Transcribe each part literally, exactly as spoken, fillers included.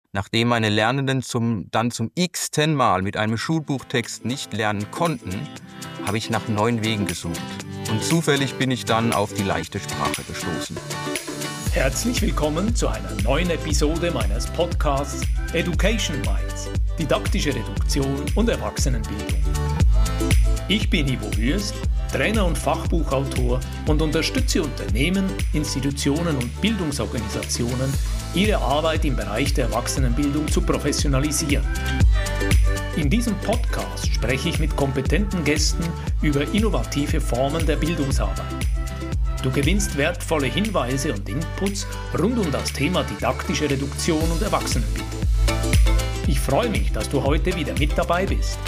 Nachdem meine Lernenden zum, dann zum x-ten Mal mit einem Schulbuchtext nicht lernen konnten, habe ich nach neuen Wegen gesucht. Und zufällig bin ich dann auf die leichte Sprache gestoßen. Herzlich willkommen zu einer neuen Episode meines Podcasts Education Minds, didaktische Reduktion und Erwachsenenbildung. Ich bin Ivo Hüest, Trainer und Fachbuchautor und unterstütze Unternehmen, Institutionen und Bildungsorganisationen, ihre Arbeit im Bereich der Erwachsenenbildung zu professionalisieren. In diesem Podcast spreche ich mit kompetenten Gästen über innovative Formen der Bildungsarbeit. Du gewinnst wertvolle Hinweise und Inputs rund um das Thema didaktische Reduktion und Erwachsenenbildung. Ich freue mich, dass du heute wieder mit dabei bist.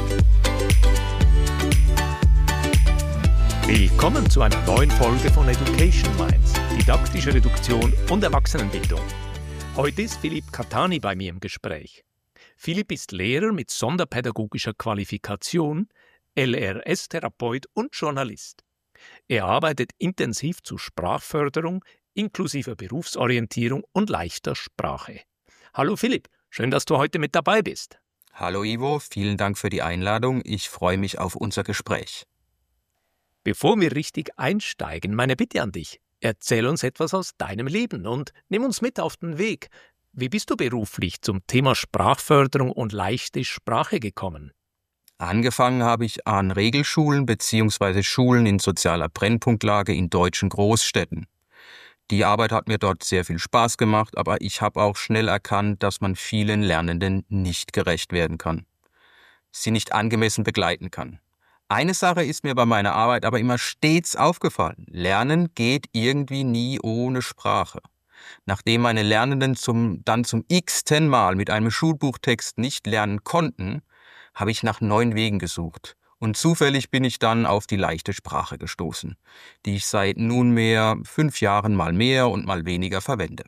Willkommen zu einer neuen Folge von Education Minds, didaktische Reduktion und Erwachsenenbildung. Heute ist Philipp Catani bei mir im Gespräch. Philipp ist Lehrer mit sonderpädagogischer Qualifikation, L R S-Therapeut und Journalist. Er arbeitet intensiv zur Sprachförderung, inklusive Berufsorientierung und leichter Sprache. Hallo Philipp, schön, dass du heute mit dabei bist. Hallo Ivo, vielen Dank für die Einladung. Ich freue mich auf unser Gespräch. Bevor wir richtig einsteigen, meine Bitte an dich. Erzähl uns etwas aus deinem Leben und nimm uns mit auf den Weg. Wie bist du beruflich zum Thema Sprachförderung und leichte Sprache gekommen? Angefangen habe ich an Regelschulen bzw. Schulen in sozialer Brennpunktlage in deutschen Großstädten. Die Arbeit hat mir dort sehr viel Spaß gemacht, aber ich habe auch schnell erkannt, dass man vielen Lernenden nicht gerecht werden kann, sie nicht angemessen begleiten kann. Eine Sache ist mir bei meiner Arbeit aber immer stets aufgefallen. Lernen geht irgendwie nie ohne Sprache. Nachdem meine Lernenden zum, dann zum x-ten Mal mit einem Schulbuchtext nicht lernen konnten, habe ich nach neuen Wegen gesucht. Und zufällig bin ich dann auf die leichte Sprache gestoßen, die ich seit nunmehr fünf Jahren mal mehr und mal weniger verwende.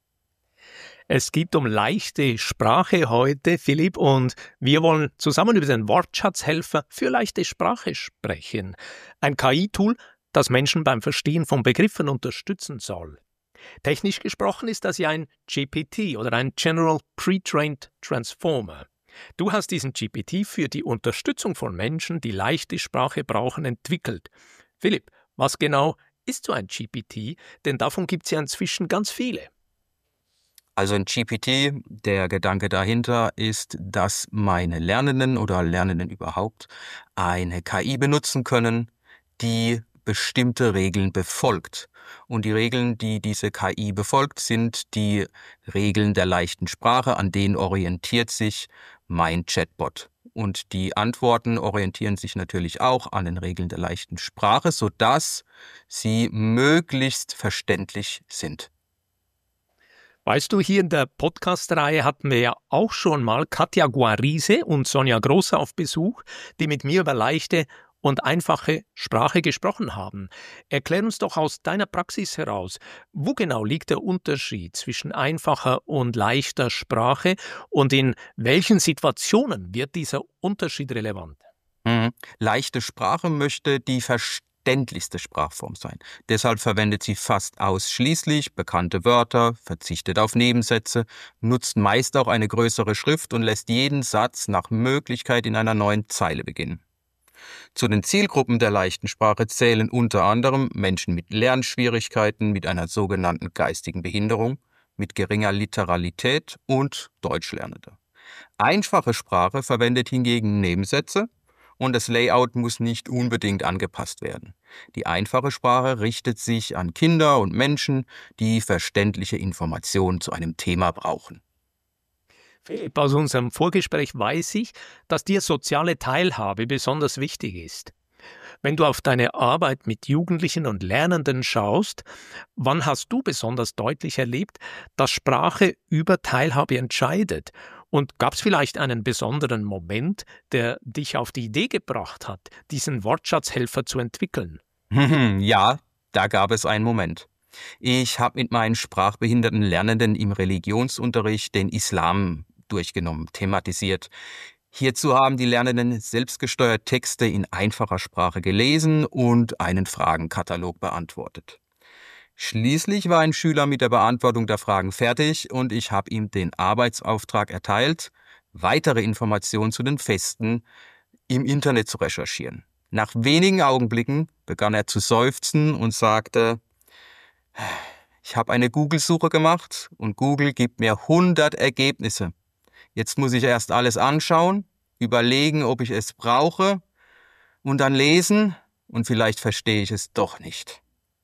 Es geht um leichte Sprache heute, Philipp, und wir wollen zusammen über den Wortschatzhelfer für leichte Sprache sprechen. Ein K I-Tool, das Menschen beim Verstehen von Begriffen unterstützen soll. Technisch gesprochen ist das ja ein G P T oder ein General Pre-Trained Transformer. Du hast diesen G P T für die Unterstützung von Menschen, die leichte Sprache brauchen, entwickelt. Philipp, was genau ist so ein G P T? Denn davon gibt es ja inzwischen ganz viele. Also ein G P T, der Gedanke dahinter ist, dass meine Lernenden oder Lernenden überhaupt eine K I benutzen können, die bestimmte Regeln befolgt. Und die Regeln, die diese K I befolgt, sind die Regeln der leichten Sprache, an denen orientiert sich mein Chatbot. Und die Antworten orientieren sich natürlich auch an den Regeln der leichten Sprache, sodass sie möglichst verständlich sind. Weißt du, hier in der Podcast-Reihe hatten wir ja auch schon mal Katja Guarise und Sonja Groß auf Besuch, die mit mir über leichte und einfache Sprache gesprochen haben. Erklär uns doch aus deiner Praxis heraus, wo genau liegt der Unterschied zwischen einfacher und leichter Sprache und in welchen Situationen wird dieser Unterschied relevant? Mhm. Leichte Sprache möchte die verständlichste Sprachform sein. Deshalb verwendet sie fast ausschließlich bekannte Wörter, verzichtet auf Nebensätze, nutzt meist auch eine größere Schrift und lässt jeden Satz nach Möglichkeit in einer neuen Zeile beginnen. Zu den Zielgruppen der leichten Sprache zählen unter anderem Menschen mit Lernschwierigkeiten, mit einer sogenannten geistigen Behinderung, mit geringer Literalität und Deutschlernende. Einfache Sprache verwendet hingegen Nebensätze und das Layout muss nicht unbedingt angepasst werden. Die einfache Sprache richtet sich an Kinder und Menschen, die verständliche Informationen zu einem Thema brauchen. Philipp, aus unserem Vorgespräch weiß ich, dass dir soziale Teilhabe besonders wichtig ist. Wenn du auf deine Arbeit mit Jugendlichen und Lernenden schaust, wann hast du besonders deutlich erlebt, dass Sprache über Teilhabe entscheidet? Und gab es vielleicht einen besonderen Moment, der dich auf die Idee gebracht hat, diesen Wortschatzhelfer zu entwickeln? Ja, da gab es einen Moment. Ich habe mit meinen sprachbehinderten Lernenden im Religionsunterricht den Islam durchgenommen, thematisiert. Hierzu haben die Lernenden selbstgesteuert Texte in einfacher Sprache gelesen und einen Fragenkatalog beantwortet. Schließlich war ein Schüler mit der Beantwortung der Fragen fertig und ich habe ihm den Arbeitsauftrag erteilt, weitere Informationen zu den Festen im Internet zu recherchieren. Nach wenigen Augenblicken begann er zu seufzen und sagte: Ich habe eine Google-Suche gemacht und Google gibt mir hundert Ergebnisse. Jetzt muss ich erst alles anschauen, überlegen, ob ich es brauche und dann lesen und vielleicht verstehe ich es doch nicht.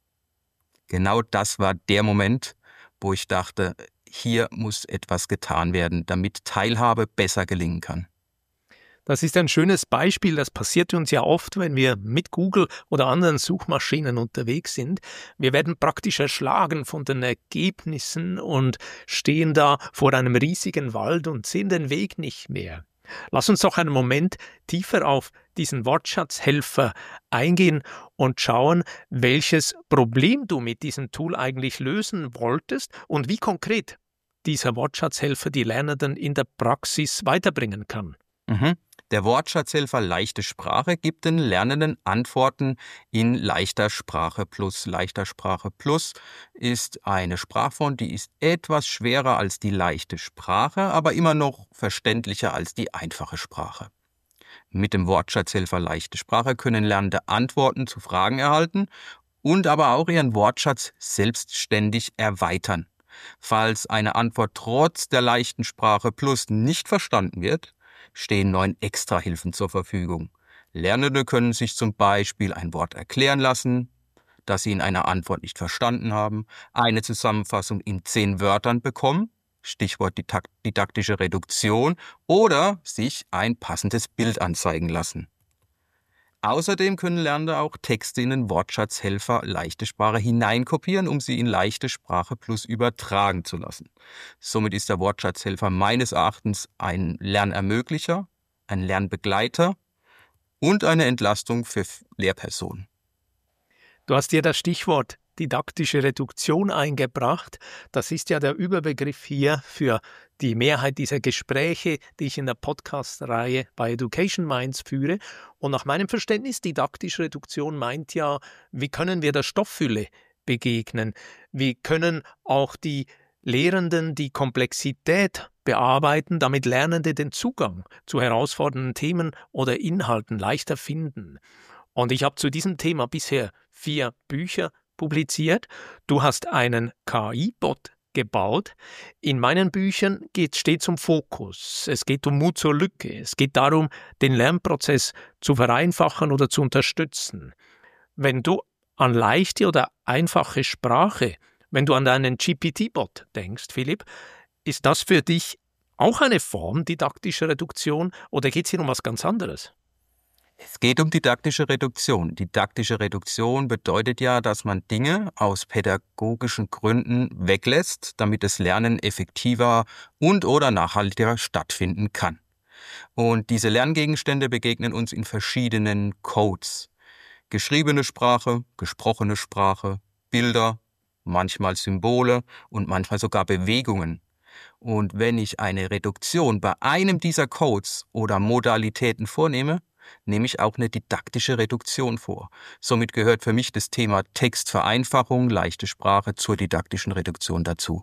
Genau das war der Moment, wo ich dachte, hier muss etwas getan werden, damit Teilhabe besser gelingen kann. Das ist ein schönes Beispiel, das passiert uns ja oft, wenn wir mit Google oder anderen Suchmaschinen unterwegs sind. Wir werden praktisch erschlagen von den Ergebnissen und stehen da vor einem riesigen Wald und sehen den Weg nicht mehr. Lass uns doch einen Moment tiefer auf diesen Wortschatzhelfer eingehen und schauen, welches Problem du mit diesem Tool eigentlich lösen wolltest und wie konkret dieser Wortschatzhelfer die Lernenden in der Praxis weiterbringen kann. Mhm. Der Wortschatzhelfer Leichte Sprache gibt den Lernenden Antworten in Leichter Sprache Plus. Leichter Sprache Plus ist eine Sprachform, die ist etwas schwerer als die leichte Sprache, aber immer noch verständlicher als die einfache Sprache. Mit dem Wortschatzhelfer Leichte Sprache können Lernende Antworten zu Fragen erhalten und aber auch ihren Wortschatz selbstständig erweitern. Falls eine Antwort trotz der Leichten Sprache Plus nicht verstanden wird, stehen neun Extrahilfen zur Verfügung. Lernende können sich zum Beispiel ein Wort erklären lassen, das sie in einer Antwort nicht verstanden haben, eine Zusammenfassung in zehn Wörtern bekommen, Stichwort didaktische Reduktion, oder sich ein passendes Bild anzeigen lassen. Außerdem können Lernende auch Texte in den Wortschatzhelfer Leichte Sprache hineinkopieren, um sie in Leichte Sprache Plus übertragen zu lassen. Somit ist der Wortschatzhelfer meines Erachtens ein Lernermöglicher, ein Lernbegleiter und eine Entlastung für Lehrpersonen. Du hast dir das Stichwort didaktische Reduktion eingebracht. Das ist ja der Überbegriff hier für die Mehrheit dieser Gespräche, die ich in der Podcast-Reihe bei Education Minds führe. Und nach meinem Verständnis, didaktische Reduktion meint ja, wie können wir der Stofffülle begegnen? Wie können auch die Lehrenden die Komplexität bearbeiten, damit Lernende den Zugang zu herausfordernden Themen oder Inhalten leichter finden? Und ich habe zu diesem Thema bisher vier Bücher publiziert. Du hast einen K I-Bot gebaut. In meinen Büchern geht es stets um Fokus. Es geht um Mut zur Lücke. Es geht darum, den Lernprozess zu vereinfachen oder zu unterstützen. Wenn du an leichte oder einfache Sprache, wenn du an deinen G P T-Bot denkst, Philipp, ist das für dich auch eine Form didaktischer Reduktion oder geht es hier um was ganz anderes? Es geht um didaktische Reduktion. Didaktische Reduktion bedeutet ja, dass man Dinge aus pädagogischen Gründen weglässt, damit das Lernen effektiver und oder nachhaltiger stattfinden kann. Und diese Lerngegenstände begegnen uns in verschiedenen Codes. Geschriebene Sprache, gesprochene Sprache, Bilder, manchmal Symbole und manchmal sogar Bewegungen. Und wenn ich eine Reduktion bei einem dieser Codes oder Modalitäten vornehme, nehme ich auch eine didaktische Reduktion vor. Somit gehört für mich das Thema Textvereinfachung, leichte Sprache zur didaktischen Reduktion dazu.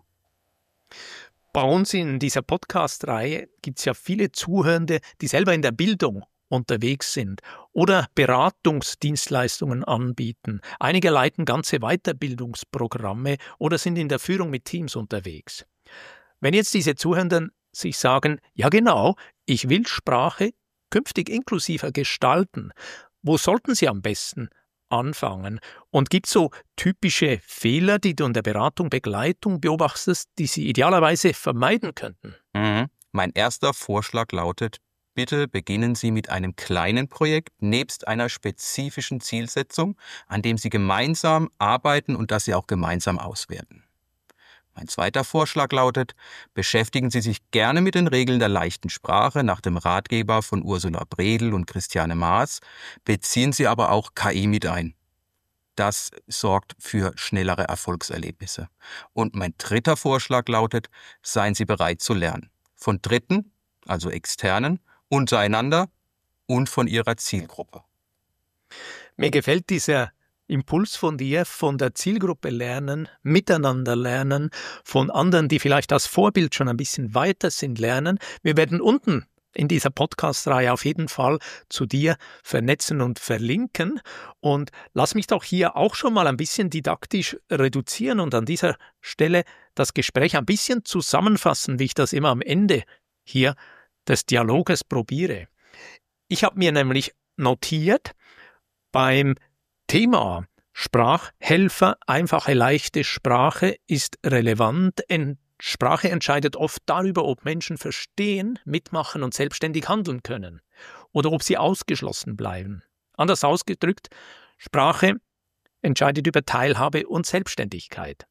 Bei uns in dieser Podcast-Reihe gibt es ja viele Zuhörende, die selber in der Bildung unterwegs sind oder Beratungsdienstleistungen anbieten. Einige leiten ganze Weiterbildungsprogramme oder sind in der Führung mit Teams unterwegs. Wenn jetzt diese Zuhörenden sich sagen, ja genau, ich will Sprache künftig inklusiver gestalten, wo sollten sie am besten anfangen? Und gibt es so typische Fehler, die du in der Beratung, Begleitung beobachtest, die sie idealerweise vermeiden könnten? Mhm. Mein erster Vorschlag lautet, bitte beginnen Sie mit einem kleinen Projekt nebst einer spezifischen Zielsetzung, an dem Sie gemeinsam arbeiten und das Sie auch gemeinsam auswerten. Mein zweiter Vorschlag lautet, beschäftigen Sie sich gerne mit den Regeln der leichten Sprache nach dem Ratgeber von Ursula Bredel und Christiane Maas, beziehen Sie aber auch K I mit ein. Das sorgt für schnellere Erfolgserlebnisse. Und mein dritter Vorschlag lautet, seien Sie bereit zu lernen. Von Dritten, also Externen, untereinander und von Ihrer Zielgruppe. Mir gefällt dieser Impuls von dir, von der Zielgruppe lernen, miteinander lernen, von anderen, die vielleicht als Vorbild schon ein bisschen weiter sind, lernen. Wir werden unten in dieser Podcast-Reihe auf jeden Fall zu dir vernetzen und verlinken. Und lass mich doch hier auch schon mal ein bisschen didaktisch reduzieren und an dieser Stelle das Gespräch ein bisschen zusammenfassen, wie ich das immer am Ende hier des Dialoges probiere. Ich habe mir nämlich notiert, beim Thema Sprachhelfer, einfache, leichte Sprache ist relevant. Sprache entscheidet oft darüber, ob Menschen verstehen, mitmachen und selbstständig handeln können oder ob sie ausgeschlossen bleiben. Anders ausgedrückt, Sprache entscheidet über Teilhabe und Selbstständigkeit.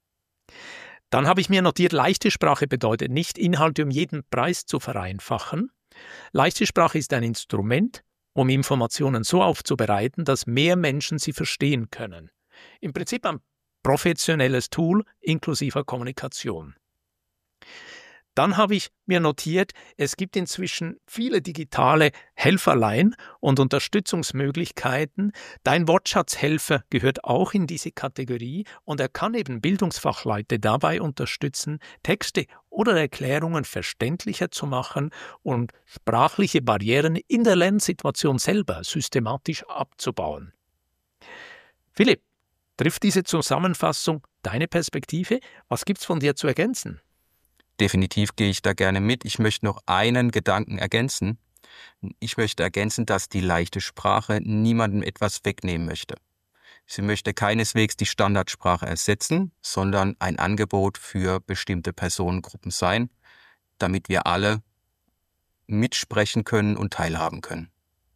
Dann habe ich mir notiert, leichte Sprache bedeutet nicht, Inhalte um jeden Preis zu vereinfachen. Leichte Sprache ist ein Instrument, um Informationen so aufzubereiten, dass mehr Menschen sie verstehen können. Im Prinzip ein professionelles Tool inklusiver Kommunikation. Dann habe ich mir notiert, es gibt inzwischen viele digitale Helferlein und Unterstützungsmöglichkeiten. Dein Wortschatzhelfer gehört auch in diese Kategorie und er kann eben Bildungsfachleute dabei unterstützen, Texte oder Erklärungen verständlicher zu machen und sprachliche Barrieren in der Lernsituation selber systematisch abzubauen. Philipp, trifft diese Zusammenfassung deine Perspektive? Was gibt's von dir zu ergänzen? Definitiv gehe ich da gerne mit. Ich möchte noch einen Gedanken ergänzen. Ich möchte ergänzen, dass die leichte Sprache niemandem etwas wegnehmen möchte. Sie möchte keineswegs die Standardsprache ersetzen, sondern ein Angebot für bestimmte Personengruppen sein, damit wir alle mitsprechen können und teilhaben können.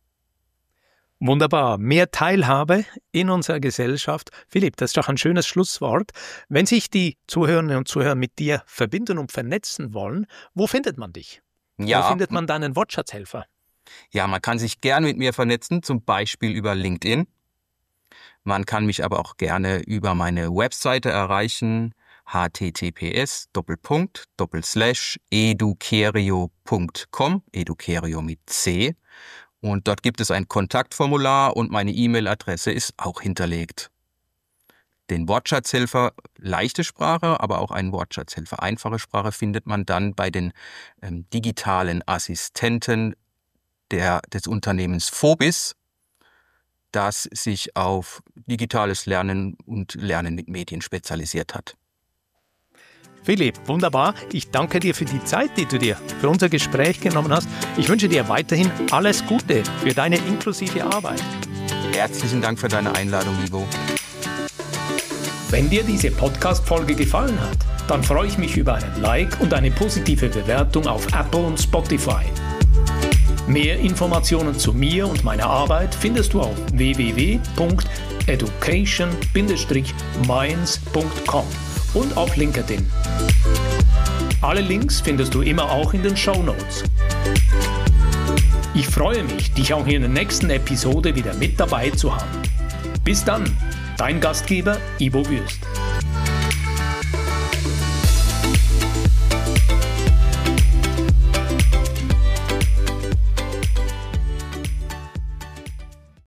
Wunderbar. Mehr Teilhabe in unserer Gesellschaft. Philipp, das ist doch ein schönes Schlusswort. Wenn sich die Zuhörerinnen und Zuhörer mit dir verbinden und vernetzen wollen, wo findet man dich? Ja. Wo findet man deinen Wortschatzhelfer? Ja, man kann sich gerne mit mir vernetzen, zum Beispiel über LinkedIn. Man kann mich aber auch gerne über meine Webseite erreichen, h t t p s Doppelpunkt Doppelslash edukerio Punkt com, edukerio mit C. Und dort gibt es ein Kontaktformular und meine E-Mail-Adresse ist auch hinterlegt. Den Wortschatzhelfer leichte Sprache, aber auch einen Wortschatzhelfer einfache Sprache findet man dann bei den ähm, digitalen Assistenten der, des Unternehmens Phobis, das sich auf digitales Lernen und Lernen mit Medien spezialisiert hat. Philipp, wunderbar. Ich danke dir für die Zeit, die du dir für unser Gespräch genommen hast. Ich wünsche dir weiterhin alles Gute für deine inklusive Arbeit. Herzlichen Dank für deine Einladung, Ivo. Wenn dir diese Podcast-Folge gefallen hat, dann freue ich mich über einen Like und eine positive Bewertung auf Apple und Spotify. Mehr Informationen zu mir und meiner Arbeit findest du auf w w w Punkt education Bindestrich minds Punkt com und auf LinkedIn. Alle Links findest du immer auch in den Shownotes. Ich freue mich, dich auch in der nächsten Episode wieder mit dabei zu haben. Bis dann, dein Gastgeber Ivo Wüst.